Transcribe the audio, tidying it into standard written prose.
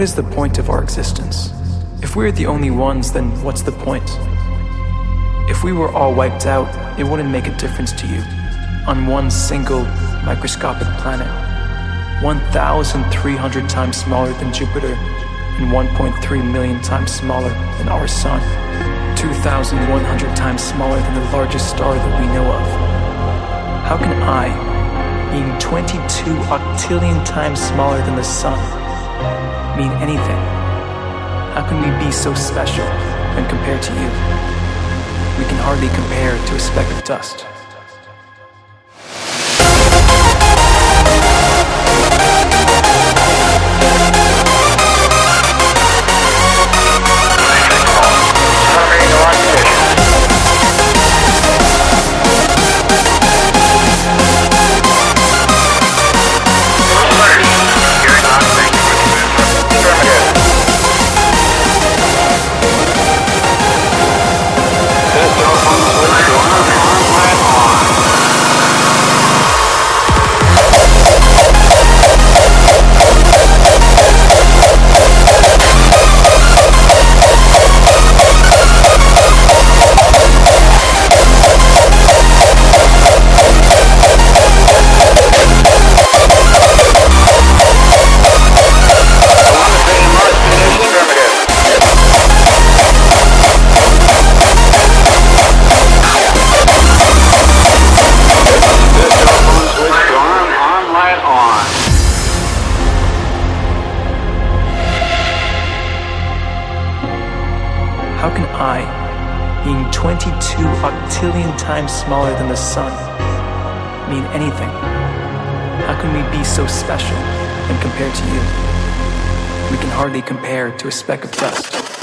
is the point of our existence? If we're the only ones, then what's the point? If we were all wiped out, it wouldn't make a difference to you. On one single microscopic planet, 1,300 times smaller than Jupiter and 1.3 million times smaller than our Sun, 2,100 times smaller than the largest star that we know of. How can I, being 22 octillion times smaller than the Sun, mean anything? How can we be so special when compared to you? We can hardly compare to a speck of dust. How can I, being 22 octillion times smaller than the Sun, mean anything? How can we be so special when compared to you? We can hardly compare to a speck of dust.